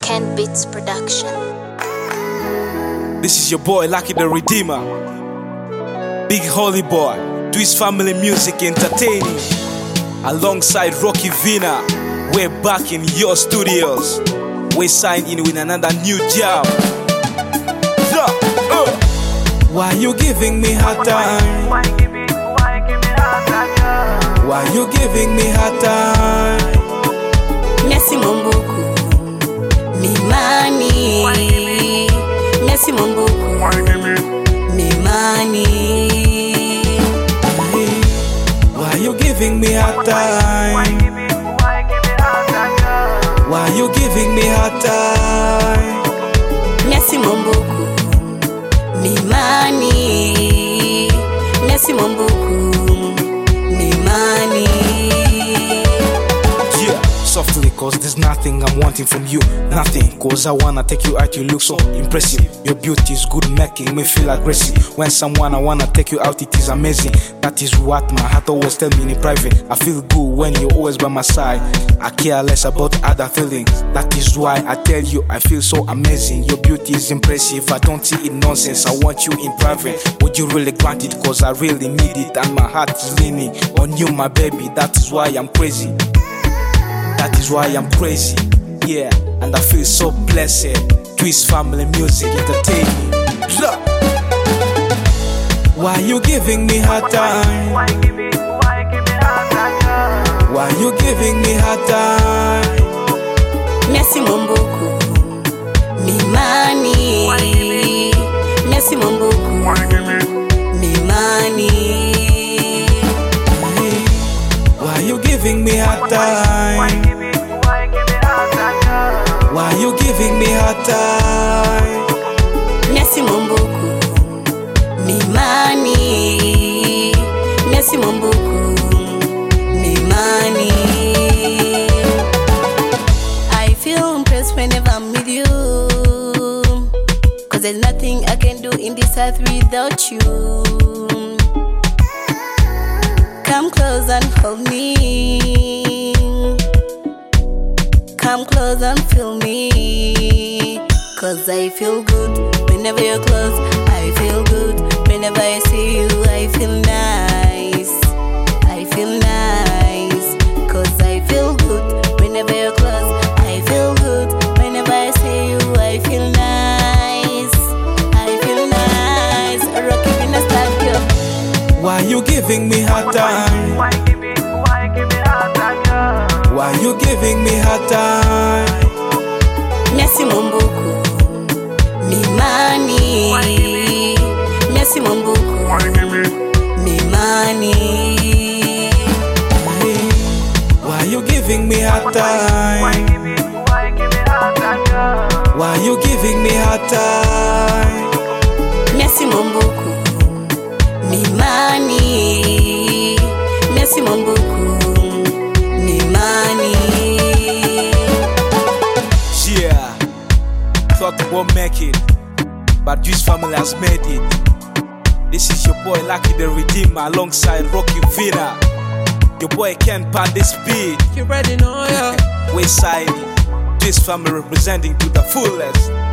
Ken Beats Production. This is your boy Lucky the Redeemer, Big Holy Boy, Twist Family Music Entertaining, alongside Rocky Vina. We're back in your studios. We signed in with another new job. Why you giving me hard time? Why give me hard time, girl? Why you giving me hard time? Merci mon beaucoup, Mimani. Merci mon beaucoup, Mimani. Why you giving me hard time? Why give me hard time, girl? Why you giving me hard time? Merci mon beaucoup, Mimani. Merci mon beaucoup, Mimani. Yeah, softly, cause there's nothing I'm wanting from you. Nothing, cause I wanna take you out, you look so impressive. Your beauty is good, making me feel aggressive. When someone I wanna take you out, it is amazing. That is what my heart always tell me in private. I feel good when you're always by my side. I care less about other feelings. That is why I tell you I feel so amazing. Your beauty is impressive, I don't see it nonsense. I want you in private. Would you really grant it? Cause I really need it, and my heart is leaning on you, my baby. That is why I'm crazy. That is why I'm crazy, yeah, and I feel so blessed. Twist Family Music Entertaining. Why you giving me hard time? Why give me hard time, girl? Why you giving me hard time? Merci mon beaucoup, Mimani. Merci mon beaucoup, Mimani. Why you giving me hard time? Why give me hard time, girl? Why you giving me hard time? Merci mon beaucoup, Mimani. Merci mon beaucoup, Mimani. I feel impressed whenever I'm with you, cause there's nothing I can do in this earth without you. Come close and hold me. Come close and feel me. Cause I feel good whenever you're close. I feel good whenever I see you. I feel nice. I feel nice. Cause I feel good whenever you're close. I feel good whenever I see you. I feel nice. I feel nice. Rocky Vina style, girl. Why you giving me hard time? Why give me hard time, girl? Why you giving me hard time? Merci mon beaucoup, Mimani. Merci mon beaucoup, Mimani. Why you giving me hard time? Why give me hard time, girl? Why you giving me hard time? Merci mon beaucoup, Mimani. Merci mon beaucoup, Mimani. Yeah, thought we won't make it, but Twist Family has made it. This is your boy Lucky the Redeemer alongside Rocky Vina. Your boy Ken Pad this beat. You ready now, yeah? We're signing. Twist Family representing to the fullest.